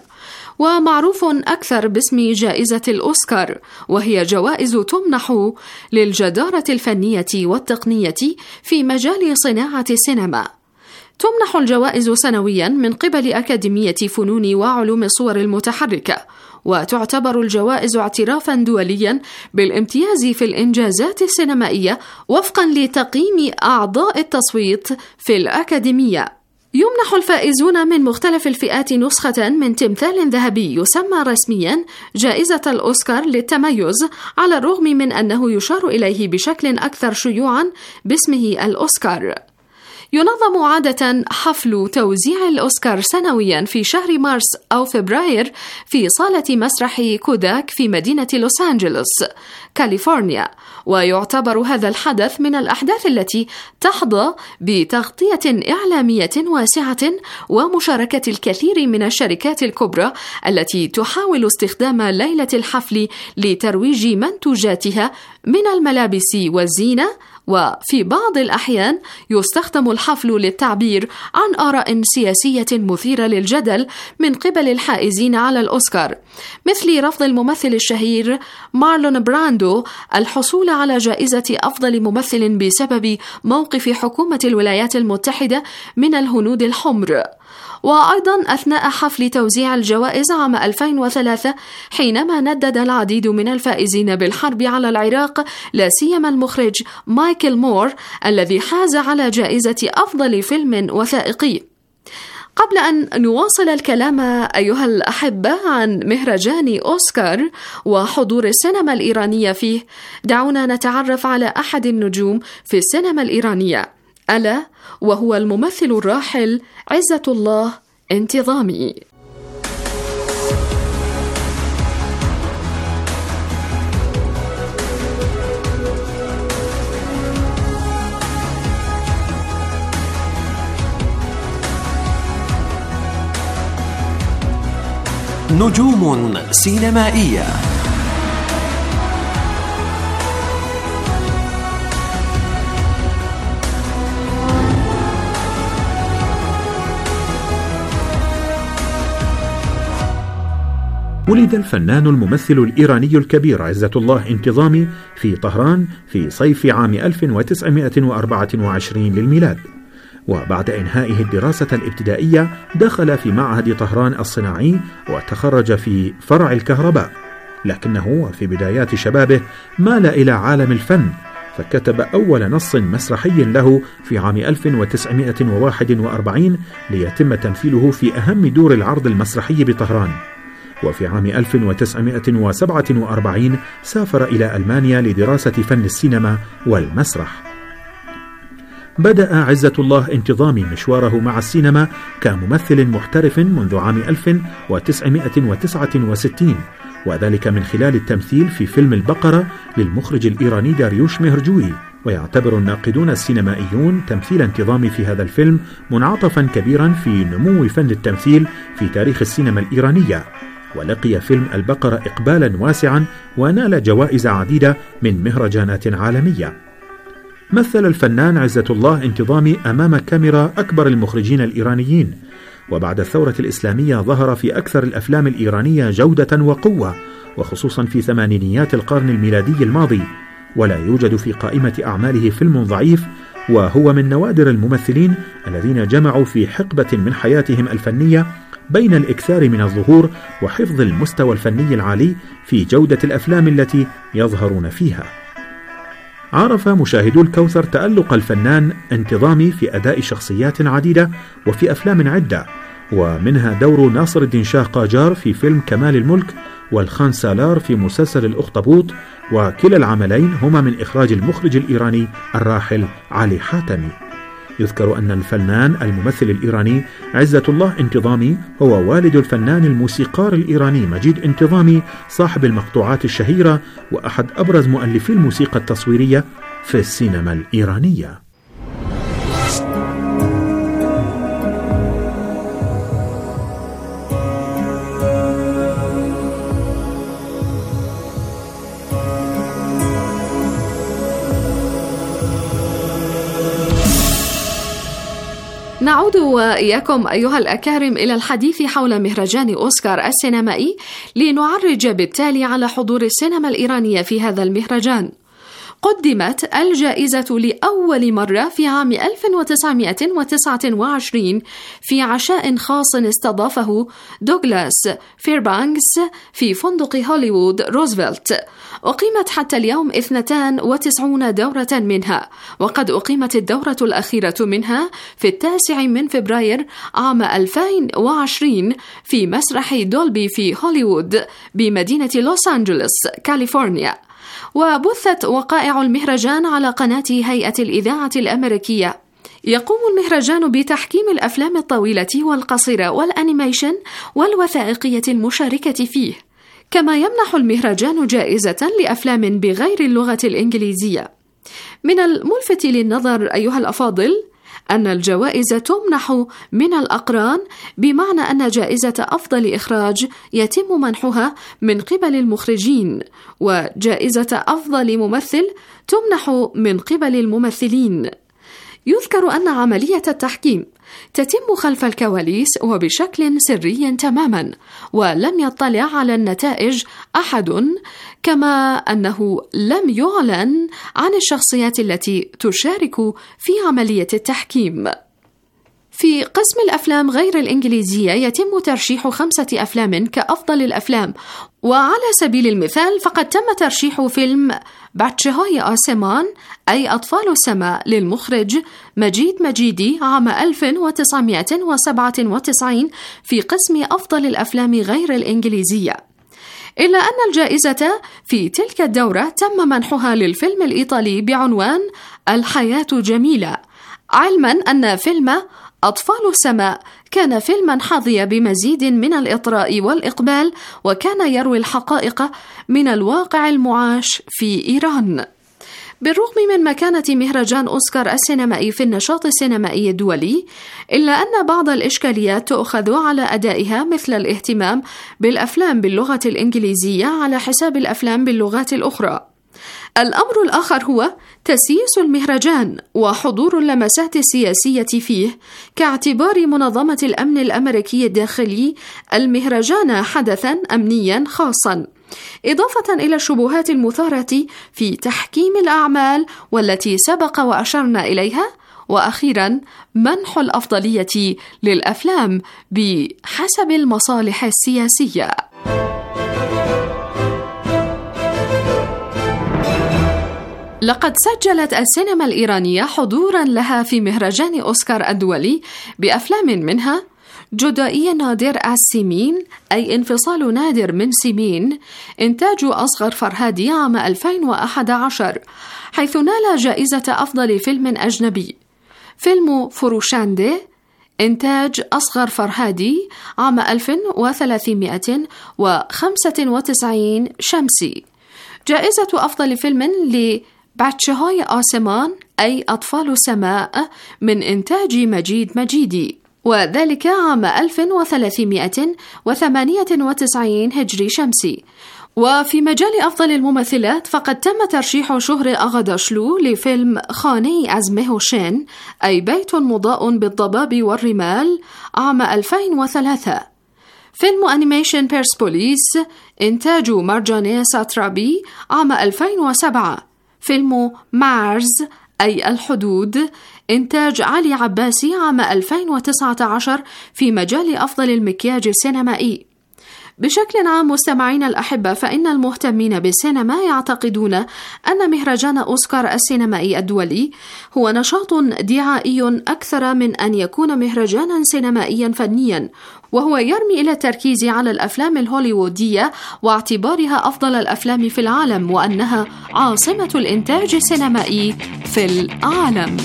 ومعروف أكثر باسم جائزة الأوسكار، وهي جوائز تمنح للجدارة الفنية والتقنية في مجال صناعة السينما. تمنح الجوائز سنويا من قبل أكاديمية فنون وعلوم الصور المتحركة، وتعتبر الجوائز اعترافا دوليا بالامتياز في الإنجازات السينمائية وفقا لتقييم أعضاء التصويت في الأكاديمية. يمنح الفائزون من مختلف الفئات نسخة من تمثال ذهبي يسمى رسميا جائزة الأوسكار للتميز، على الرغم من أنه يشار إليه بشكل أكثر شيوعا باسمه الأوسكار. ينظم عادة حفل توزيع الأوسكار سنويا في شهر مارس أو فبراير في صالة مسرح كوداك في مدينة لوس أنجلوس، كاليفورنيا، ويعتبر هذا الحدث من الأحداث التي تحظى بتغطية إعلامية واسعة ومشاركة الكثير من الشركات الكبرى التي تحاول استخدام ليلة الحفل لترويج منتوجاتها من الملابس والزينة، وفي بعض الأحيان يستخدم الحفل للتعبير عن آراء سياسية مثيرة للجدل من قبل الحائزين على الأوسكار، مثل رفض الممثل الشهير مارلون براندو الحصول على جائزة أفضل ممثل بسبب موقف حكومة الولايات المتحدة من الهنود الحمر. وأيضا أثناء حفل توزيع الجوائز عام 2003 حينما ندد العديد من الفائزين بالحرب على العراق، لا سيما المخرج مايكل مور الذي حاز على جائزة أفضل فيلم وثائقي. قبل أن نواصل الكلام أيها الأحبة عن مهرجان أوسكار وحضور السينما الإيرانية فيه، دعونا نتعرف على أحد النجوم في السينما الإيرانية، ألا وهو الممثل الراحل عزة الله انتظامي. نجوم سينمائية. ولد الفنان الممثل الإيراني الكبير عزة الله انتظامي في طهران في صيف عام 1924 للميلاد، وبعد إنهائه الدراسة الابتدائية دخل في معهد طهران الصناعي وتخرج في فرع الكهرباء، لكنه في بدايات شبابه مال إلى عالم الفن، فكتب أول نص مسرحي له في عام 1941 ليتم تمثيله في أهم دور العرض المسرحي بطهران. وفي عام 1947 سافر إلى ألمانيا لدراسة فن السينما والمسرح. بدأ عزة الله انتظامي مشواره مع السينما كممثل محترف منذ عام 1969، وذلك من خلال التمثيل في فيلم البقرة للمخرج الإيراني داريوش مهرجوي. ويعتبر الناقدون السينمائيون تمثيل انتظامي في هذا الفيلم منعطفا كبيرا في نمو فن التمثيل في تاريخ السينما الإيرانية، ولقي فيلم البقرة إقبالا واسعا ونال جوائز عديدة من مهرجانات عالمية. مثل الفنان عزة الله انتظامي أمام كاميرا أكبر المخرجين الإيرانيين، وبعد الثورة الإسلامية ظهر في أكثر الأفلام الإيرانية جودة وقوة، وخصوصا في ثمانينيات القرن الميلادي الماضي، ولا يوجد في قائمة أعماله فيلم ضعيف، وهو من نوادر الممثلين الذين جمعوا في حقبة من حياتهم الفنية بين الإكثار من الظهور وحفظ المستوى الفني العالي في جودة الأفلام التي يظهرون فيها. عرف مشاهدو الكوثر تألق الفنان انتظامي في أداء شخصيات عديدة وفي أفلام عدة، ومنها دور ناصر الدين شاه قاجار في فيلم كمال الملك، والخان سالار في مسلسل الأخطبوط، وكلا العملين هما من إخراج المخرج الإيراني الراحل علي حاتمي. يذكر أن الفنان الممثل الإيراني عزة الله انتظامي هو والد الفنان الموسيقار الإيراني مجيد انتظامي صاحب المقطوعات الشهيرة وأحد أبرز مؤلفي الموسيقى التصويرية في السينما الإيرانية. نعود وإياكم أيها الأكارم إلى الحديث حول مهرجان أوسكار السينمائي، لنعرج بالتالي على حضور السينما الإيرانية في هذا المهرجان. قدمت الجائزة لأول مرة في عام 1929 في عشاء خاص استضافه دوغلاس فيربانكس في فندق هوليوود روزفلت. أقيمت حتى اليوم 92 دورة منها، وقد أقيمت الدورة الأخيرة منها في 9 فبراير عام 2020 في مسرح دولبي في هوليوود بمدينة لوس أنجلوس كاليفورنيا. وبثت وقائع المهرجان على قناة هيئة الإذاعة الأمريكية. يقوم المهرجان بتحكيم الأفلام الطويلة والقصيرة والأنيميشن والوثائقية المشاركة فيه، كما يمنح المهرجان جائزة لأفلام بغير اللغة الإنجليزية. من الملفت للنظر أيها الأفاضل أن الجوائز تمنح من الأقران، بمعنى أن جائزة أفضل إخراج يتم منحها من قبل المخرجين، وجائزة أفضل ممثل تمنح من قبل الممثلين. يذكر أن عملية التحكيم تتم خلف الكواليس وبشكل سري تماما، ولم يطلع على النتائج أحد، كما أنه لم يعلن عن الشخصيات التي تشارك في عملية التحكيم. في قسم الأفلام غير الإنجليزية يتم ترشيح 5 أفلام كأفضل الأفلام، وعلى سبيل المثال فقد تم ترشيح فيلم باتشهاي آسمان أي أطفال السماء للمخرج مجيد مجيدي عام 1997 في قسم أفضل الأفلام غير الإنجليزية. إلا أن الجائزة في تلك الدورة تم منحها للفيلم الإيطالي بعنوان الحياة جميلة، علما أن فيلم أطفال السماء كان فيلما حظي بمزيد من الإطراء والإقبال، وكان يروي الحقائق من الواقع المعاش في إيران. بالرغم من مكانة مهرجان أوسكار السينمائي في النشاط السينمائي الدولي، إلا أن بعض الإشكاليات تؤخذ على أدائها، مثل الاهتمام بالأفلام باللغة الإنجليزية على حساب الأفلام باللغات الأخرى. الأمر الآخر هو تسييس المهرجان وحضور اللمسات السياسية فيه، كاعتبار منظمة الأمن الأمريكي الداخلي المهرجان حدثا أمنيا خاصا، إضافة إلى الشبهات المثارة في تحكيم الأعمال والتي سبق وأشرنا إليها، وأخيرا منح الأفضلية للأفلام بحسب المصالح السياسية. لقد سجلت السينما الإيرانية حضورا لها في مهرجان أوسكار الدولي بأفلام منها جدائي نادر السيمين أي انفصال نادر من سيمين، إنتاج أصغر فرهادي عام 2011، حيث نال جائزة أفضل فيلم أجنبي. فيلم فروشاندي إنتاج أصغر فرهادي عام 1395 شمسي. جائزة أفضل فيلم باتشهاي آسمان أي أطفال السماء من إنتاج مجيد مجيدي، وذلك عام 1398 هجري شمسي. وفي مجال أفضل الممثلات فقد تم ترشيح شهر أغاداشلو لفيلم خاني از مهوشين أي بيت مضاء بالضباب والرمال عام 2003. فيلم أنيميشن بيرسبوليس إنتاج مارجاني ساترابي عام 2007. فيلم مارز أي الحدود إنتاج علي عباسي عام 2019 في مجال أفضل المكياج السينمائي. بشكل عام مستمعين الأحبة، فإن المهتمين بالسينما يعتقدون أن مهرجان أوسكار السينمائي الدولي هو نشاط دعائي أكثر من أن يكون مهرجانا سينمائيا فنيا، وهو يرمي إلى التركيز على الأفلام الهوليوودية واعتبارها أفضل الأفلام في العالم، وأنها عاصمة الإنتاج السينمائي في العالم.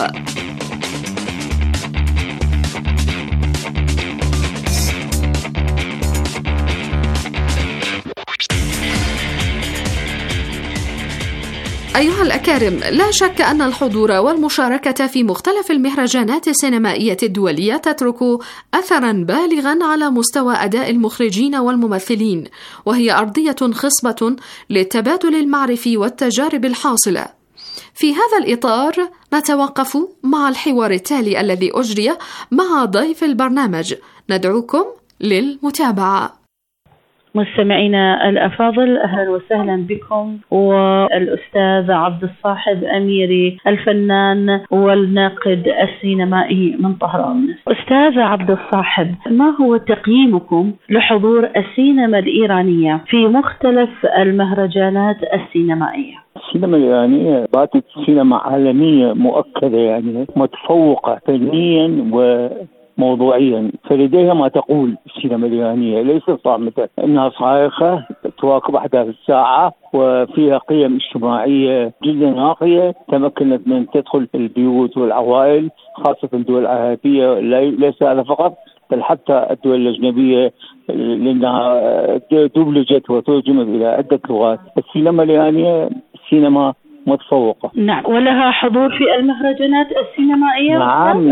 أيها الأكارم، لا شك أن الحضور والمشاركة في مختلف المهرجانات السينمائية الدولية تترك أثرا بالغا على مستوى أداء المخرجين والممثلين، وهي أرضية خصبة للتبادل المعرفي والتجارب الحاصلة. في هذا الإطار نتوقف مع الحوار التالي الذي أجري مع ضيف البرنامج، ندعوكم للمتابعة. مستمعينا الأفاضل، أهلا وسهلا بكم. والأستاذ عبد الصاحب أميري، الفنان والناقد السينمائي من طهران. أستاذ عبد الصاحب، ما هو تقييمكم لحضور السينما الإيرانية في مختلف المهرجانات السينمائية؟ السينما الإيرانية باتت سينما عالمية مؤكدة، يعني متفوقة فنيا وموضوعيا، فلديها ما تقول. السينما الإيرانية ليست صامتة، إنها صارخة تواكب أحداث الساعة، وفيها قيم اجتماعية جدا راقية تمكنت من تدخل البيوت والعوائل، خاصة الدول العربية. ليس هذا فقط، بل حتى الدول الأجنبية، لأنها دبلجت وترجمت إلى عدة لغات. السينما الإيرانية سينما متفوقة. نعم، ولها حضور في المهرجانات السينمائية. نعم،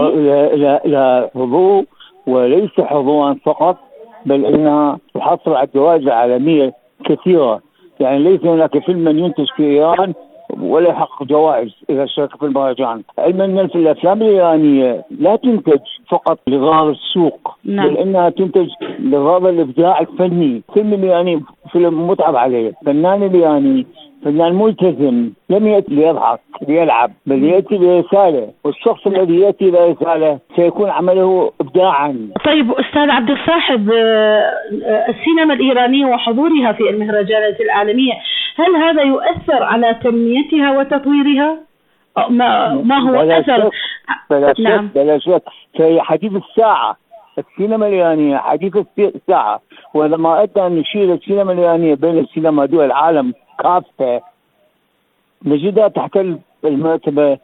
لا حضور، وليس حضورا فقط، بل إنها تحصل على جوائز عالمية كثيرة. يعني ليس هناك فيلم ينتج في إيران ولا يحقق جوائز إذا شارك في المهرجان. علما أن الأفلام الإيرانية لا تنتج فقط لغرض السوق، بل إنها تنتج لغرض الإبداع الفني. فيلم الإيراني فيلم متعب عليه. فنان الإيراني فنان ملتزم، لم يأتي ليضحك ليلعب، بل يأتي برسالة، والشخص الذي يأتي برسالة سيكون عمله إبداعا. طيب أستاذ عبد الصاحب، السينما الإيرانية وحضورها في المهرجانات العالمية، هل هذا يؤثر على تنميتها وتطويرها؟ ما هو أثر؟ بلا شك في حديث الساعة. السينما الإيرانية حديث الساعة، ولما أردنا أن نشير السينما الإيرانية بين السينما دول العالم كافة، نجدها تحتل المرتبة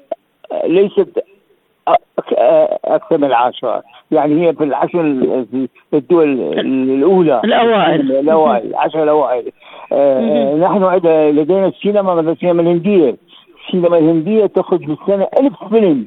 ليست أكثر من 10. يعني هي في العشر الدول الأولى، الأوائل 10 الأوائل. نحن لدينا السينما مثل السينما الهندية. السينما الهندية تخرج بالسنة 1000 فيلم،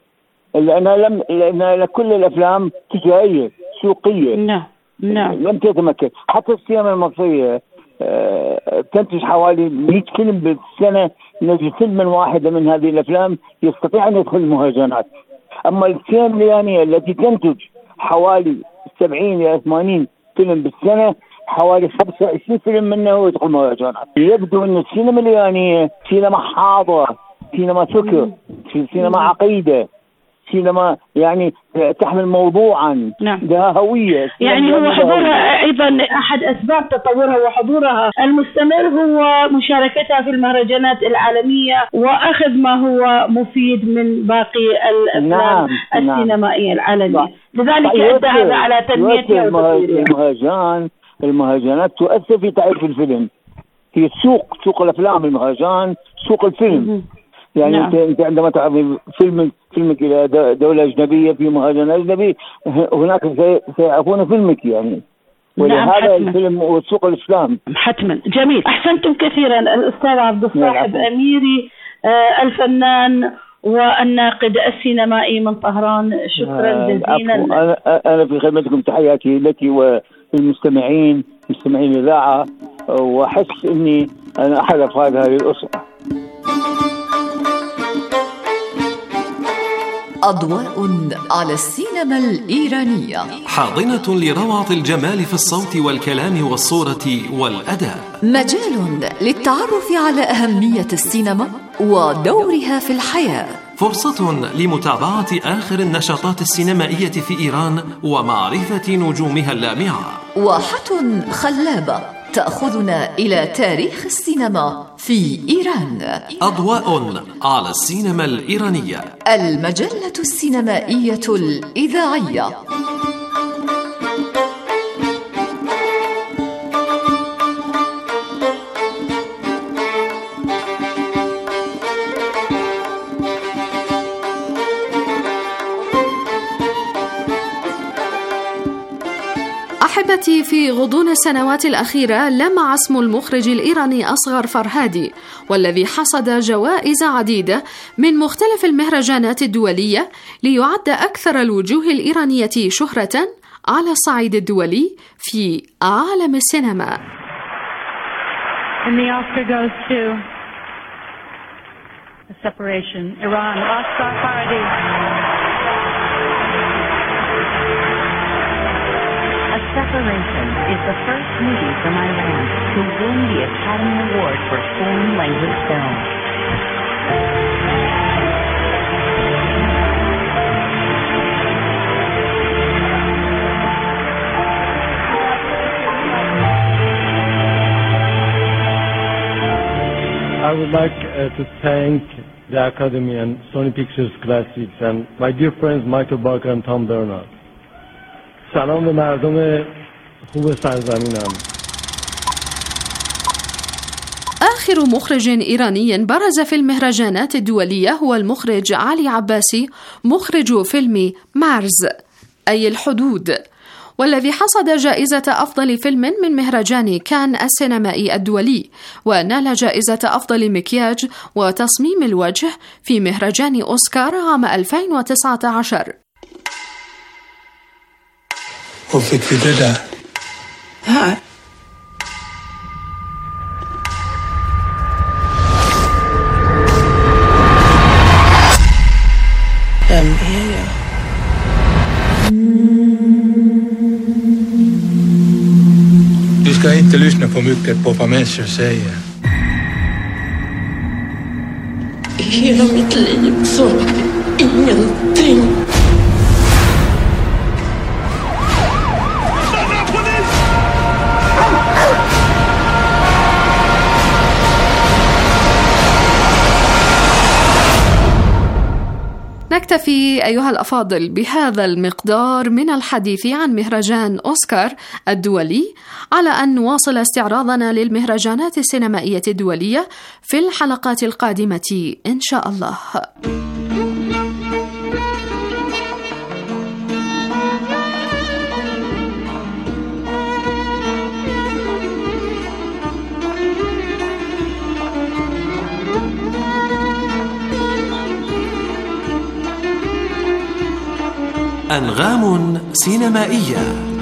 لأنها كل الأفلام تجارية سوقية. نعم. لم تتمكن. حتى السينما المصرية تنتج حوالي 100 فيلم بالسنة، نجد فيلم واحد من هذه الأفلام يستطيع أن يدخل المهرجانات. أما السينما الإيرانية التي تنتج حوالي 70 إلى 80 فيلم بالسنة، حوالي 25 فيلم منه يدخل المهرجانات. يبدو أن السينما الإيرانية سينما حاضرة، سينما فكر، سينما عقيدة، سينما يعني تحمل موضوعا، لها هوية. يعني هو حضورها أيضا أحد أسباب تطورها وحضورها المستمر هو مشاركتها في المهرجانات العالمية وأخذ ما هو مفيد من باقي الأفلام السينمائية العالمية. لذلك أدى هذا على تنميتها وتطويرها. المهرجانات تؤثر في تعريف الفيلم. هي سوق الأفلام، المهرجان سوق الفيلم. يعني أنت عندما تعرض فيلمك إلى دولة أجنبية في مهرجان أجنبي، هناك سيعرفون فيلمك يعني. ولهذا الفيلم وسوق الإسلام. حتما. جميل، أحسنتم كثيرا. الأستاذ عبد الصاحب أميري، الفنان والناقد السينمائي من طهران، شكرا جزيلا. أنا في خدمتكم، تحياتي لك والمستمعين، مستمعين الإذاعة، وأحس أني أنا أحد أفراد هذه الأسرة. أضواء على السينما الإيرانية، حاضنة لروعة الجمال في الصوت والكلام والصورة والأداء، مجال للتعرف على أهمية السينما ودورها في الحياة، فرصة لمتابعة آخر النشاطات السينمائية في إيران ومعرفة نجومها اللامعة، واحة خلابة تأخذنا إلى تاريخ السينما في إيران. أضواء على السينما الإيرانية، المجلة السينمائية الإذاعية. أحبتي، في غضون السنوات الأخيرة لمع اسم المخرج الإيراني أصغر فرهادي، والذي حصد جوائز عديدة من مختلف المهرجانات الدولية ليعد أكثر الوجوه الإيرانية شهرة على الصعيد الدولي في عالم السينما. And the Oscar goes to the separation, Iran, Asghar Farhadi. Separation is the first movie from Iran to win the Academy Award for Foreign Language Film. I would like to thank the Academy and Sony Pictures Classics and my dear friends Michael Barker and Tom Bernard. سلام به مردم خوب سرزمینم. آخر مخرج إيراني برز في المهرجانات الدولية هو المخرج علي عباسي، مخرج فيلم مارز أي الحدود، والذي حصد جائزة أفضل فيلم من مهرجان كان السينمائي الدولي، ونال جائزة أفضل مكياج وتصميم الوجه في مهرجان أوسكار عام 2019. وفكري بدا ها Du ska inte lyssna för mycket på vad människor säger. Hela mitt liv så ingenting. نكتفي أيها الأفاضل بهذا المقدار من الحديث عن مهرجان أوسكار الدولي، على أن نواصل استعراضنا للمهرجانات السينمائية الدولية في الحلقات القادمة إن شاء الله. أنغام سينمائية.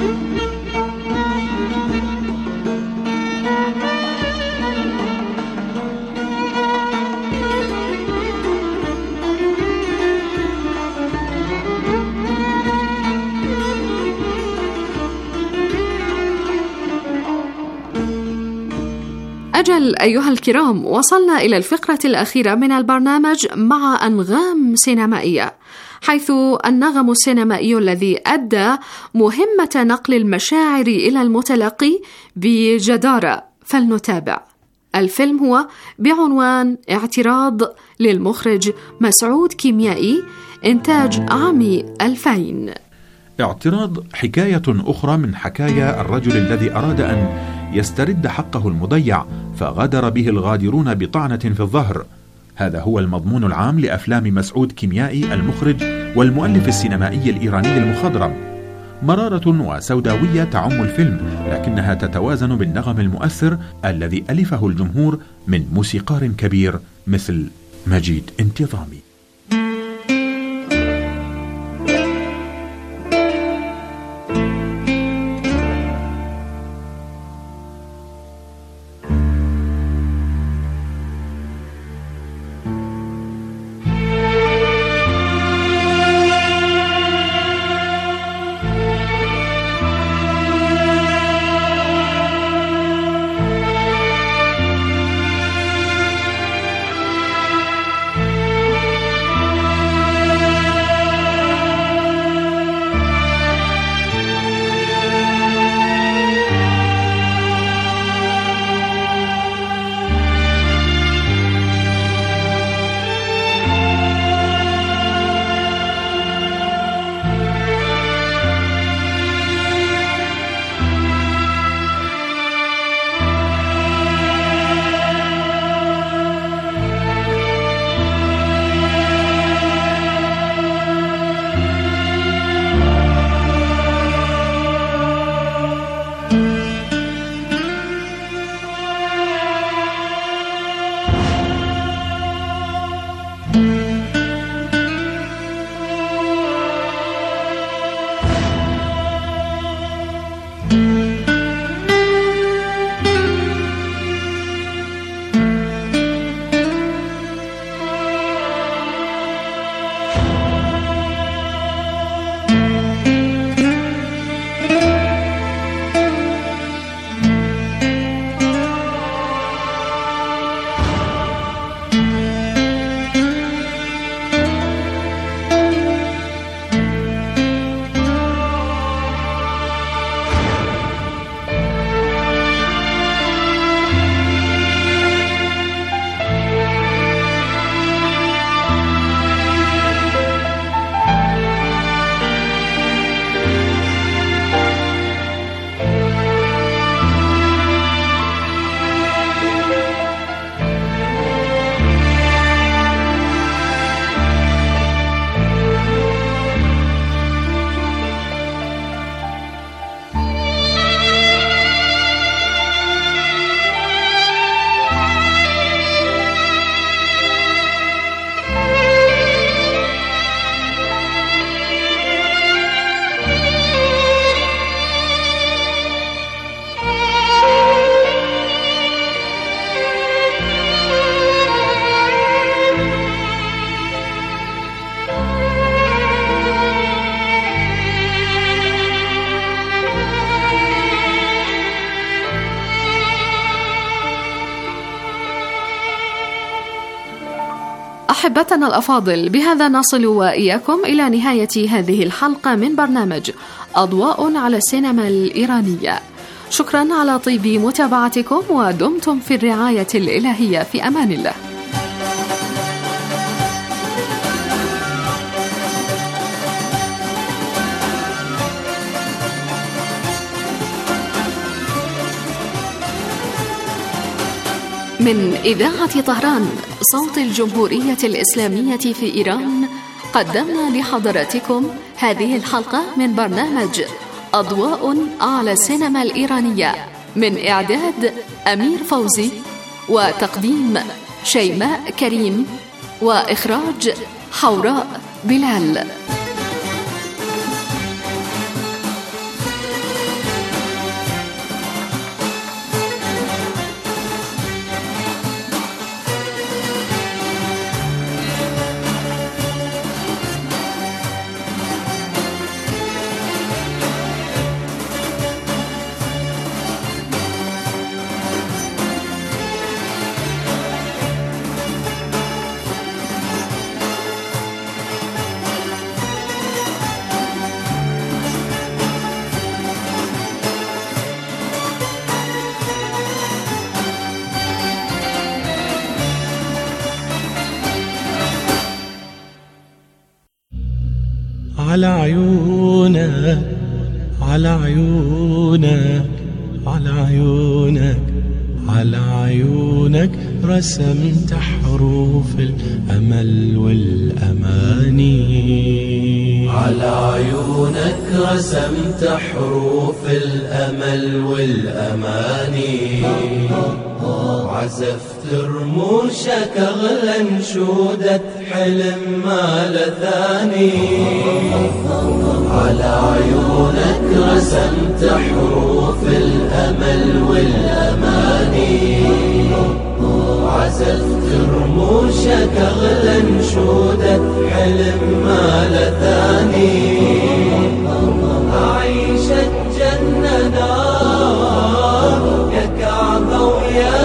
أجل أيها الكرام، وصلنا إلى الفقرة الأخيرة من البرنامج مع أنغام سينمائية، حيث النغم السينمائي الذي أدى مهمة نقل المشاعر إلى المتلقي بجدارة. فلنتابع. الفيلم هو بعنوان اعتراض للمخرج مسعود كيميائي، إنتاج عام 2000. اعتراض حكاية أخرى من حكايا الرجل الذي أراد أن يسترد حقه المضيع فغدر به الغادرون بطعنة في الظهر. هذا هو المضمون العام لأفلام مسعود كيميائي المخرج والمؤلف السينمائي الإيراني المخضرم. مرارة وسوداوية تعم الفيلم، لكنها تتوازن بالنغم المؤثر الذي ألفه الجمهور من موسيقار كبير مثل مجيد انتظامي. أحبتنا الأفاضل، بهذا نصل وإياكم إلى نهاية هذه الحلقة من برنامج أضواء على السينما الإيرانية. شكرا على طيب متابعتكم، ودمتم في الرعاية الإلهية، في أمان الله. من إذاعة طهران صوت الجمهورية الإسلامية في إيران، قدمنا لحضراتكم هذه الحلقة من برنامج أضواء على السينما الإيرانية، من إعداد أمير فوزي، وتقديم شيماء كريم، وإخراج حوراء بلال. على عيونك على عيونك على عيونك على عيونك رسمت حروف الأمل والأماني. على عيونك رسمت حروف الأمل والأماني، عزفت رموشك أغلى انشودة حلم ما لثاني. على عيونك رسمت حروف الأمل والأماني، عزفت رموشك أغلى انشودة حلم ما لثاني. أعيش الجنة نار يا كعبة ويا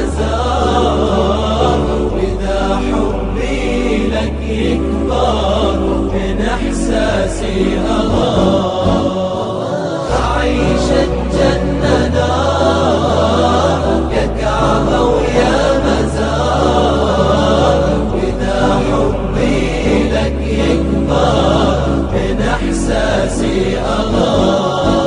مزار، وإذا حبي لك يكبر من إحساسي أغار. أعيش الجنة نار يا كعبة ويا مزار، وإذا حبي لك يكبر من إحساسي أغار.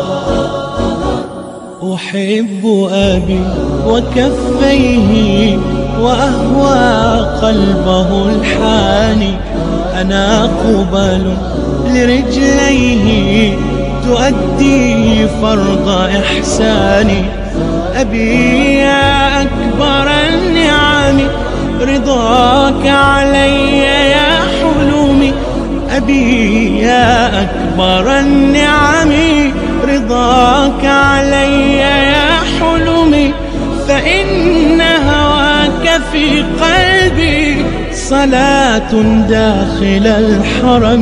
أحب أبي وكفيه وأهوى قلبه الحاني، أنا قبل لرجليه تؤدي فرض إحساني. أبي يا أكبر النعم رضاك علي يا حلمي. أبي يا أكبر النعم رضاك علي يا حلمي، فإن هواك في قلبي صلاة داخل الحرم.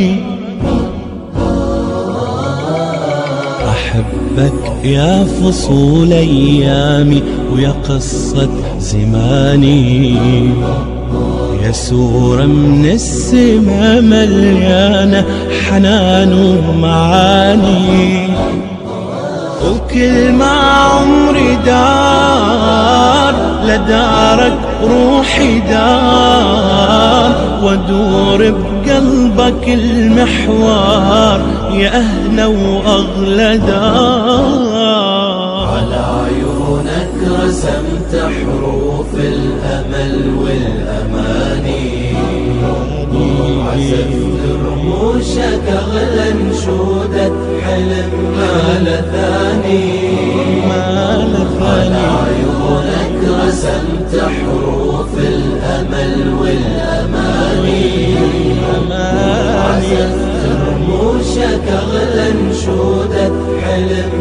أحبك يا فصول أيامي ويا قصة زماني، يا سورة من السما مليانة حنان ومعاني. وكل ما عمري دار لدارك روحي دار، وادور بقلبك المحوار يا أهلا وأغلى دار. على عيونك رسمت حروف الأمل والأماني، عزفت رموشك أغلى انشودة حلم ما لثاني. على عيونك رسمت حروف الأمل والأماني، عزفت رموشك أغلى انشودة حلم